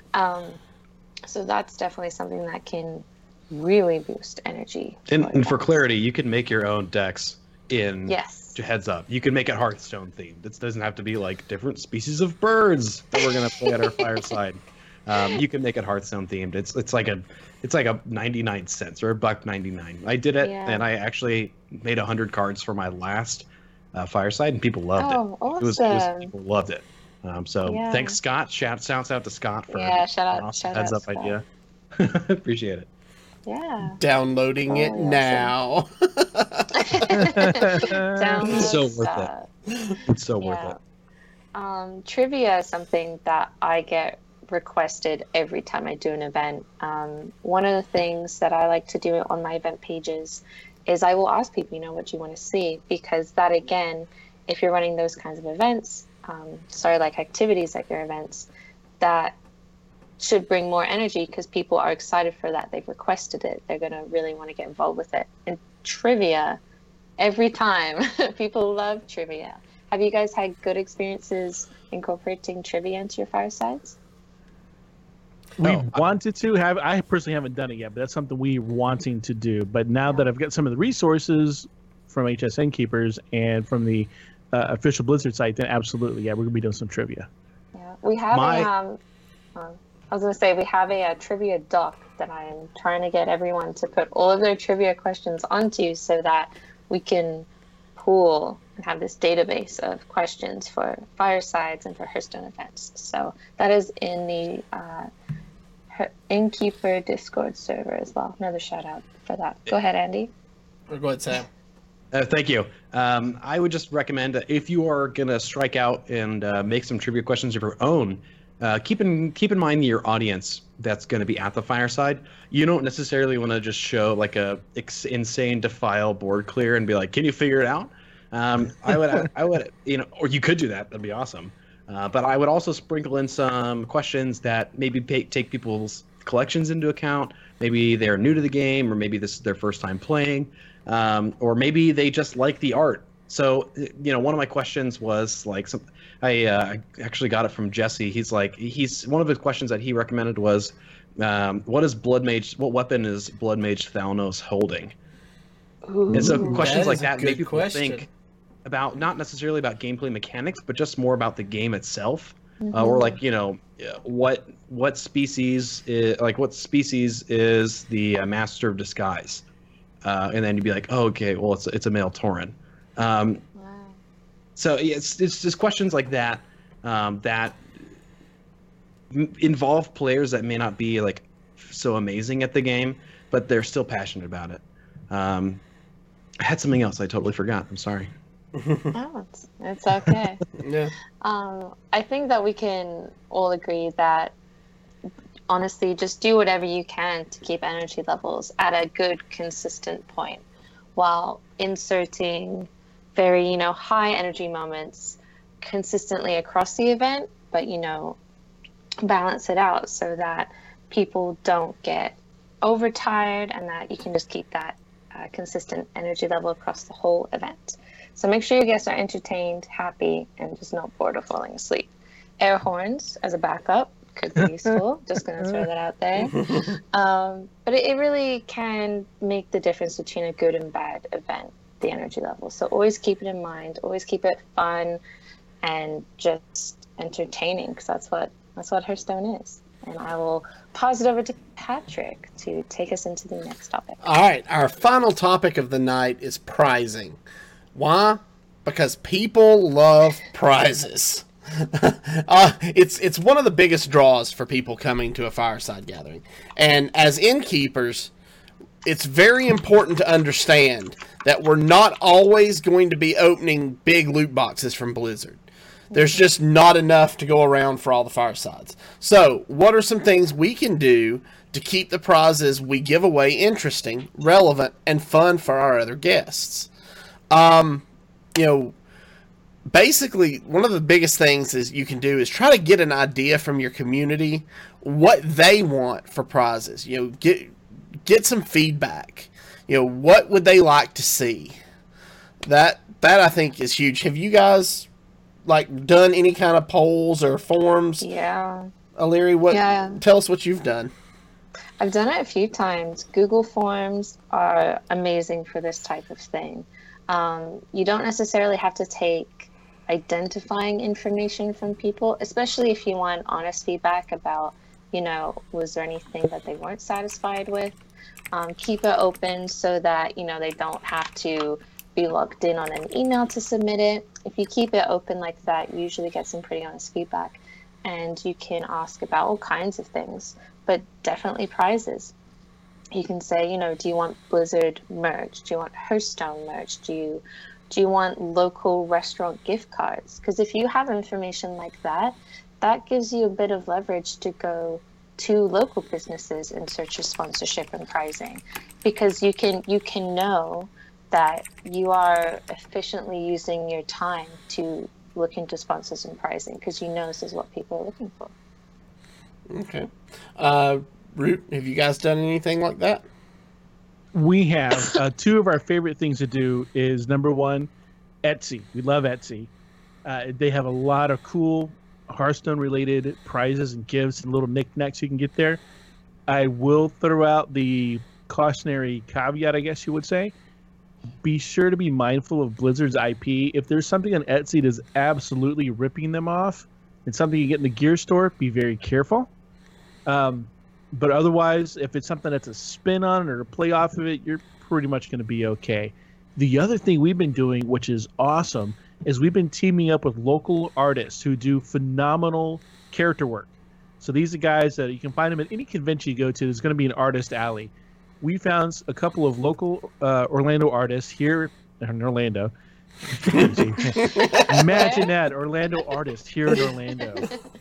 So that's definitely something that can really boost energy. And for clarity, you can make your own decks in Heads Up. You can make it Hearthstone themed. It doesn't have to be like different species of birds that we're gonna play at our fireside. You can make it Hearthstone themed. It's like a 99 cents or $1.99. I did it, and I actually made 100 cards for my last fireside, and people loved it. Awesome. People loved it. Thanks, Scott. Shouts out to Scott for shout out Heads Up Scott. idea. Appreciate it. Yeah. Downloading it now. It's so worth it. It's so worth it. Trivia is something that I get requested every time I do an event. One of the things that I like to do on my event pages is I will ask people, what you want to see, because that, again, if you're running those kinds of events, like activities at your events, that should bring more energy because people are excited for that. They've requested it. They're going to really want to get involved with it. And trivia, every time, people love trivia. Have you guys had good experiences incorporating trivia into your firesides? We wanted to have. I personally haven't done it yet, but that's something we're wanting to do. But now that I've got some of the resources from HSN Keepers and from the official Blizzard site, then absolutely, we're going to be doing some trivia. Yeah, we have I was going to say, we have a trivia doc that I'm trying to get everyone to put all of their trivia questions onto so that we can pool and have this database of questions for firesides and for Hearthstone events. So that is in the Innkeeper Discord server as well. Another shout out for that. Go ahead, Andy. Or go ahead, Sam. Thank you. I would just recommend that if you are going to strike out and make some trivia questions of your own, keep in mind your audience that's going to be at the fireside. You don't necessarily want to just show like a insane defile board clear and be like, "Can you figure it out?" I would, or you could do that. That'd be awesome. But I would also sprinkle in some questions that maybe take people's collections into account. Maybe they're new to the game, or maybe this is their first time playing, or maybe they just like the art. So, one of my questions was like, I actually got it from Jesse. He's one of his questions that he recommended was, what weapon is Blood Mage Thalnos holding? Ooh, and so questions that like is a that good make people question. think about not necessarily about gameplay mechanics, but just more about the game itself, or like what species is the Master of Disguise, and then you'd be like, oh, okay, well it's a male Tauren. wow. So it's just questions like that that involve players that may not be like so amazing at the game, but they're still passionate about it. I had something else I totally forgot. I'm sorry. Oh, it's okay. Yeah. I think that we can all agree that honestly, just do whatever you can to keep energy levels at a good, consistent point, while inserting very, high energy moments consistently across the event, but balance it out so that people don't get overtired and that you can just keep that consistent energy level across the whole event. So make sure your guests are entertained, happy, and just not bored or falling asleep. Air horns as a backup could be useful. Just going to throw that out there. But it really can make the difference between a good and bad event, the energy level. So always keep it in mind. Always keep it fun and just entertaining, because that's what Hearthstone is. And I will pause it over to Patrick to take us into the next topic. All right, our final topic of the night is prizing. Why? Because people love prizes. It's one of the biggest draws for people coming to a fireside gathering. And as innkeepers, it's very important to understand that we're not always going to be opening big loot boxes from Blizzard. There's just not enough to go around for all the firesides. So, what are some things we can do to keep the prizes we give away interesting, relevant, and fun for our other guests? Basically, one of the biggest things is you can do is try to get an idea from your community what they want for prizes. Get some feedback. What would they like to see? That I think is huge. Have you guys done any kind of polls or forums? Yeah. Illyri, tell us what you've done. I've done it a few times. Google Forms are amazing for this type of thing. You don't necessarily have to take identifying information from people, especially if you want honest feedback about, was there anything that they weren't satisfied with? Keep it open so that, they don't have to be logged in on an email to submit it. If you keep it open like that, you usually get some pretty honest feedback, and you can ask about all kinds of things, but definitely prizes. You can say, do you want Blizzard merch? Do you want Hearthstone merch? Do you want local restaurant gift cards? Because if you have information like that, that gives you a bit of leverage to go to local businesses in search of sponsorship and prizing, because you can know that you are efficiently using your time to look into sponsors and pricing, because this is what people are looking for. Okay. Root, have you guys done anything like that? We have. Two of our favorite things to do is, number one, Etsy. We love Etsy. They have a lot of cool Hearthstone-related prizes and gifts and little knickknacks you can get there. I will throw out the cautionary caveat, I guess you would say. Be sure to be mindful of Blizzard's IP. If there's something on Etsy that's absolutely ripping them off and something you get in the gear store, be very careful. But otherwise, if it's something that's a spin on or a play off of it, you're pretty much going to be okay. The other thing we've been doing, which is awesome, is we've been teaming up with local artists who do phenomenal character work. So these are guys that you can find them at any convention you go to. There's going to be an artist alley. We found a couple of local Orlando artists here in Orlando Imagine that, Orlando artist here in Orlando.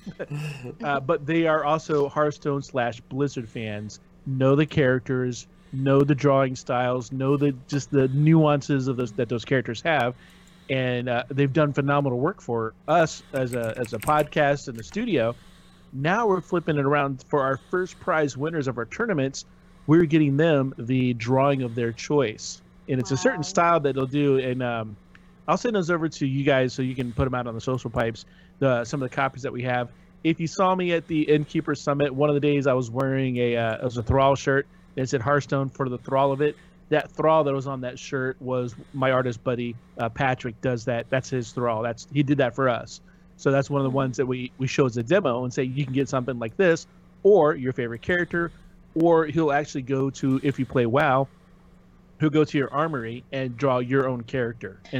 But they are also Hearthstone / Blizzard fans. Know the characters, know the drawing styles, know the nuances of those characters have, and they've done phenomenal work for us as a podcast and the studio. Now we're flipping it around for our first prize winners of our tournaments. We're getting them the drawing of their choice, and it's a certain style that they'll do. And I'll send those over to you guys so you can put them out on the social pipes. Some of the copies that we have. If you saw me at the Innkeeper Summit, one of the days I was wearing it was a Thrall shirt. It said Hearthstone for the Thrall of it. That Thrall that was on that shirt was my artist buddy Patrick. Does that? That's his Thrall. He did that for us. So that's one of the ones that we show as a demo and say you can get something like this, or your favorite character, or he'll actually go to, if you play WoW, he'll go to your armory and draw your own character. And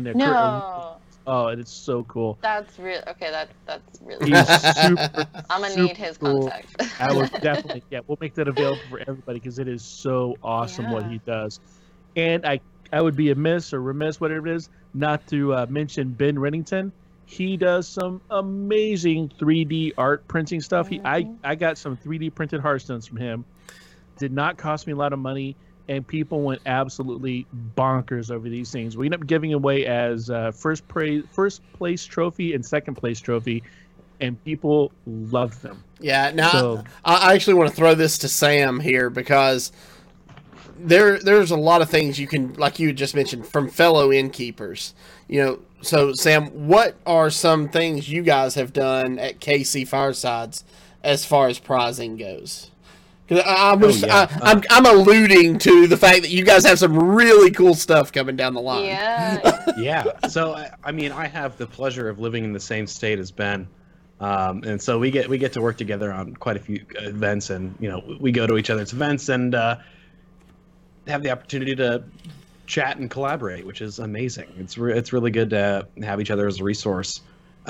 oh, and it's so cool. That's real. Okay, that's really. He's super. I'm gonna need his cool. contact. I will definitely. Yeah, we'll make that available for everybody because it is so awesome what he does. And I would be remiss, whatever it is, not to mention Ben Rennington. He does some amazing 3D art printing stuff. I got some 3D printed Hearthstones from him. Did not cost me a lot of money, and people went absolutely bonkers over these things. We ended up giving away as first place trophy and second place trophy, and people loved them. Yeah. Now I actually want to throw this to Sam here because there's a lot of things you can, like you just mentioned, from fellow innkeepers. So Sam, what are some things you guys have done at KC Firesides as far as prizing goes? Because I'm alluding to the fact that you guys have some really cool stuff coming down the line. Yeah. Yeah. So I mean, I have the pleasure of living in the same state as Ben, and so we get to work together on quite a few events, and we go to each other's events and have the opportunity to chat and collaborate, which is amazing. It's really good to have each other as a resource.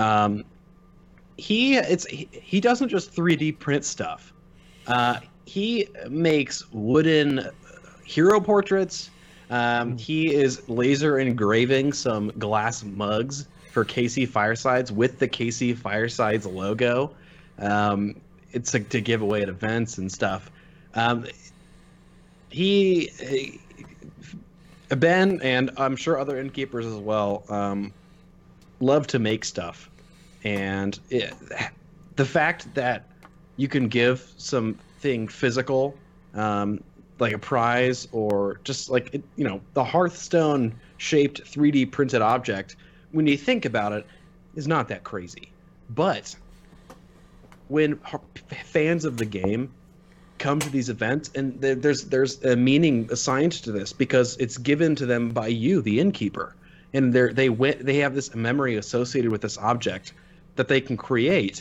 He doesn't just 3D print stuff. He makes wooden hero portraits. He is laser engraving some glass mugs for KC Firesides with the KC Firesides logo. It's like to give away at events and stuff. Ben, and I'm sure other innkeepers as well, love to make stuff. And the fact that you can give something physical, like a prize, or just like, the Hearthstone shaped 3D printed object, when you think about it, is not that crazy. But when fans of the game come to these events, and there's a meaning assigned to this because it's given to them by you, the innkeeper, and they have this memory associated with this object that they can create.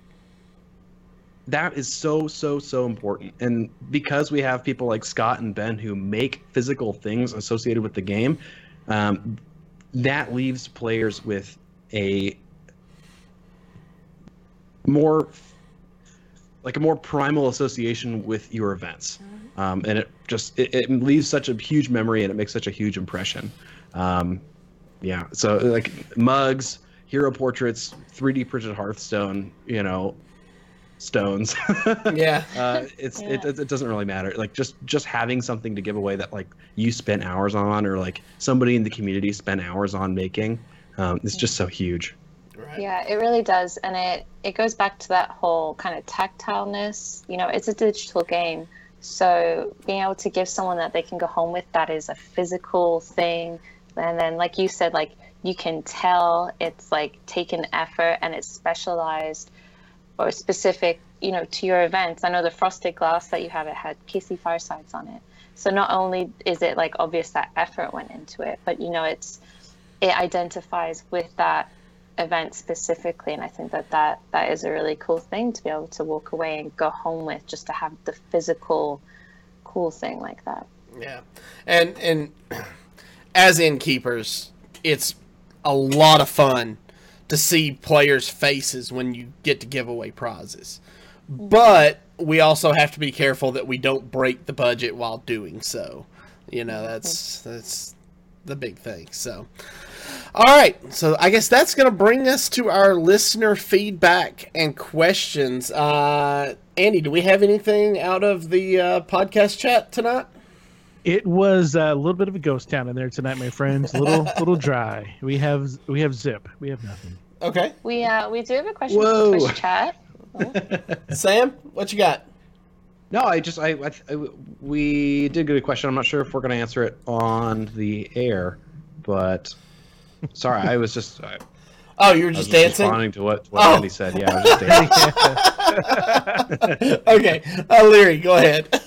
That is so important. And because we have people like Scott and Ben who make physical things associated with the game, that leaves players with a more primal association with your events. And it leaves such a huge memory, and it makes such a huge impression. So like mugs, hero portraits, 3D printed Hearthstone, stones. Yeah. It doesn't really matter. Like just having something to give away that like you spent hours on, or like somebody in the community spent hours on making, it's just so huge. Right. Yeah, it really does. And it goes back to that whole kind of tactileness. It's a digital game. So being able to give someone that they can go home with that is a physical thing. And then, like you said, like you can tell it's like taken effort and it's specialized or specific, to your events. I know the frosted glass that you have, it had KC Firesides on it. So not only is it like obvious that effort went into it, but it identifies with that event specifically, and I think that is a really cool thing to be able to walk away and go home with, just to have the physical cool thing like that. Yeah. And as innkeepers, it's a lot of fun to see players' faces when you get to give away prizes. But we also have to be careful that we don't break the budget while doing so. That's the big thing. So, all right. So I guess that's going to bring us to our listener feedback and questions. Andy, do we have anything out of the podcast chat tonight? It was a little bit of a ghost town in there tonight, my friends. A little dry. We have zip. We have nothing. Okay. We do have a question Whoa. from Twitch chat. Oh. Sam, what you got? No, we did get a question. I'm not sure if we're going to answer it on the air, but sorry, I was just. Oh, you were just dancing? Responding to what Andy said. Yeah, I was just dancing. Okay, Leary, go ahead.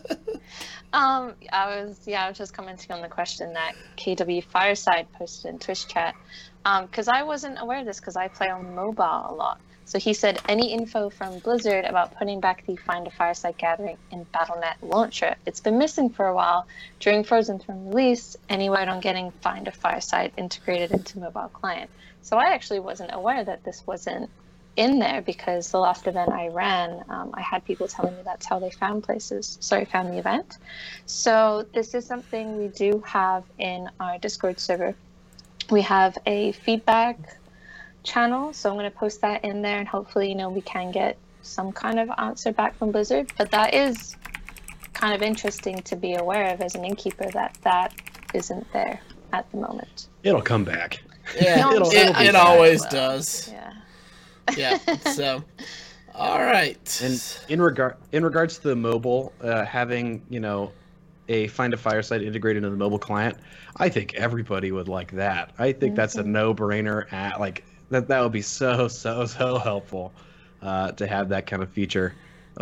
I was just commenting on the question that KW Fireside posted in Twitch chat, because I wasn't aware of this because I play on mobile a lot. So he said, any info from Blizzard about putting back the Find a Fireside Gathering in Battle.net launcher? It's been missing for a while. During Frozen Throne release, any word on getting Find a Fireside integrated into mobile client? So I actually wasn't aware that this wasn't in there, because the last event I ran, I had people telling me that's how they found the event. So this is something we do have in our Discord server. We have a feedback channel, so I'm going to post that in there, and hopefully, we can get some kind of answer back from Blizzard. But that is kind of interesting to be aware of as an innkeeper, that isn't there at the moment. It'll come back. Yeah, it always does. Yeah. Yeah. So, all right. And in regards to the mobile, having a Find a Fireside integrated into the mobile client, I think everybody would like that. I think that's a no-brainer. That would be so helpful to have that kind of feature.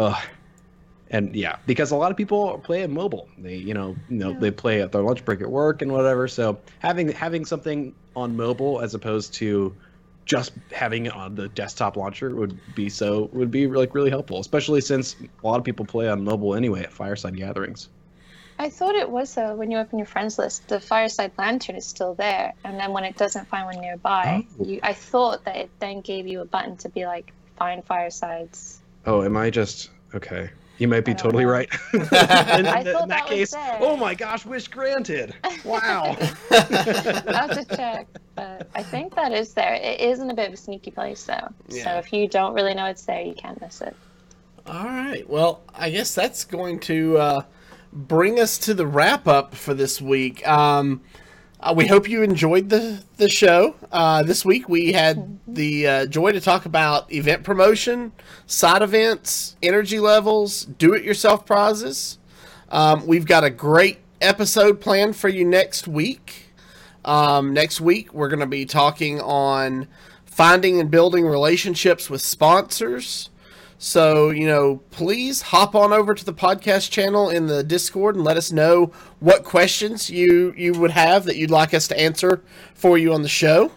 And yeah, because a lot of people play it mobile. They they play at their lunch break at work and whatever. So having something on mobile as opposed to just having it on the desktop launcher would be really helpful, especially since a lot of people play on mobile anyway at Fireside Gatherings. I thought it was, when you open your friends list, the Fireside Lantern is still there, and then when it doesn't find one nearby, I thought that it then gave you a button to be like, find Firesides. Oh, am I just okay? You might be totally know. right. in that case, oh my gosh, wish granted. Wow. I'll have to check, but I think that is there. It is in a bit of a sneaky place, though. Yeah. So if you don't really know it's there, you can't miss it. All right. Well, I guess that's going to bring us to the wrap up for this week. We hope you enjoyed the show. This week we had the joy to talk about event promotion, side events, energy levels, do-it-yourself prizes. We've got a great episode planned for you next week. Next week we're going to be talking on finding and building relationships with sponsors. So, please hop on over to the podcast channel in the Discord and let us know what questions you would have that you'd like us to answer for you on the show.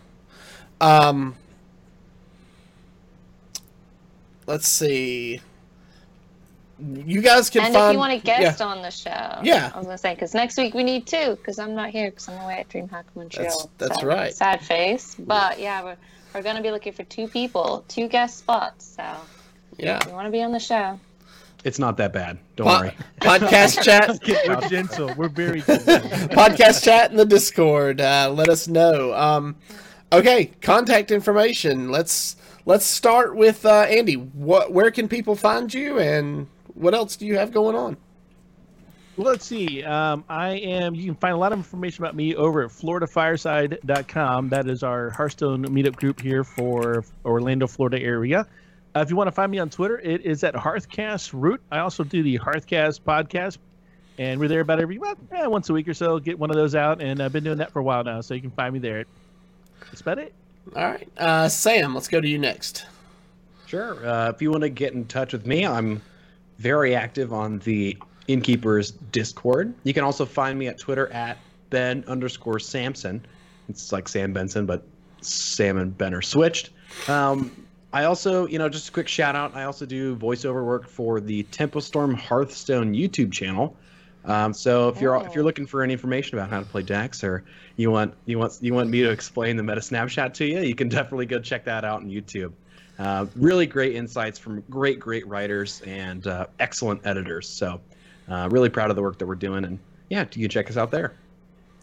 Let's see. You guys can and find... if you want a guest on the show. Yeah. I was going to say, because next week we need two, because I'm not here because I'm away at DreamHack Montreal. That's right. Sad face. But, yeah, we're going to be looking for two people, 2 guest spots, so... Yeah. If you want to be on the show. It's not that bad. Don't worry. Podcast chat. We're gentle. We're very gentle. Podcast chat in the Discord. Let us know. Okay, contact information. Let's start with Andy. Where can people find you, and what else do you have going on? Well, let's see. You can find a lot of information about me over at floridafireside.com. That is our Hearthstone meetup group here for Orlando, Florida area. If you want to find me on Twitter, it is at Hearthcast Root. I also do the Hearthcast podcast, and we're there about once a week or so. Get one of those out, and I've been doing that for a while now, so you can find me there. That's about it. All right. Sam, let's go to you next. Sure. If you want to get in touch with me, I'm very active on the Innkeepers Discord. You can also find me at Twitter at Ben_Samson. It's like Sam Benson, but Sam and Ben are switched. I also, just a quick shout out. I also do voiceover work for the Tempo Storm Hearthstone YouTube channel. So if you're looking for any information about how to play decks, or you want me to explain the meta snapshot to you, you can definitely go check that out on YouTube. Really great insights from great writers and excellent editors. So really proud of the work that we're doing, and yeah, you can check us out there.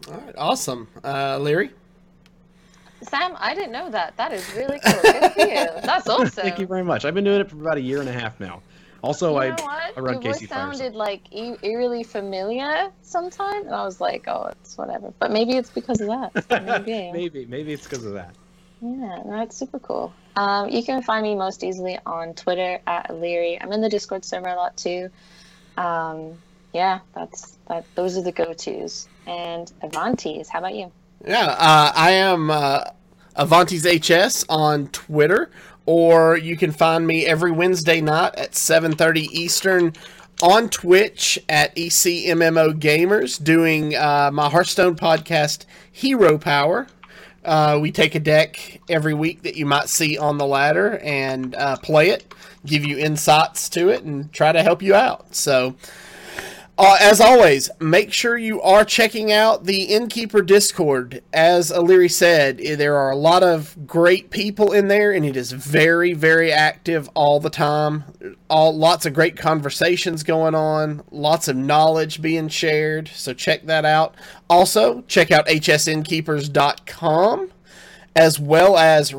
All right, awesome. Leary? Sam, I didn't know that. That is really cool. Good for you. That's awesome. Thank you very much. I've been doing it for about a year and a half now. Also, You I know what? run Your voice KC Fireside. sounded like eerily familiar sometimes, and I was like, oh, it's whatever. But maybe it's because of that. Maybe. Maybe it's because of that. Yeah, no, it's super cool. You can find me most easily on Twitter at Leary. I'm in the Discord server a lot too. Yeah, those are the go-tos. And Avantes, how about you? Yeah, I am Avantes HS on Twitter, or you can find me every Wednesday night at 7:30 Eastern on Twitch at ECMMO Gamers doing my Hearthstone podcast, Hero Power. We take a deck every week that you might see on the ladder and play it, give you insights to it, and try to help you out. So, as always, make sure you are checking out the Innkeeper Discord. As O'Leary said, there are a lot of great people in there, and it is very, very active all the time. Lots of great conversations going on, lots of knowledge being shared, so check that out. Also, check out hsinnkeepers.com, as well as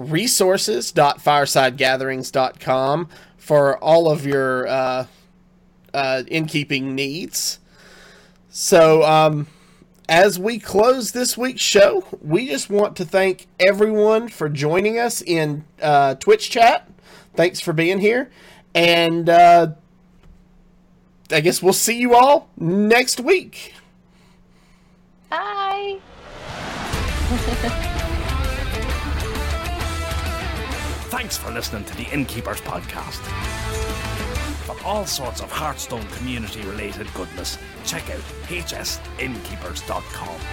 resources.firesidegatherings.com for all of your innkeeping needs. So, as we close this week's show, we just want to thank everyone for joining us in Twitch chat. Thanks for being here. And I guess we'll see you all next week. Bye. Thanks for listening to the Innkeepers podcast. For all sorts of Hearthstone community related goodness, check out hsinnkeepers.com.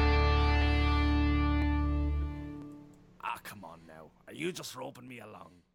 Ah, come on now. Are you just roping me along?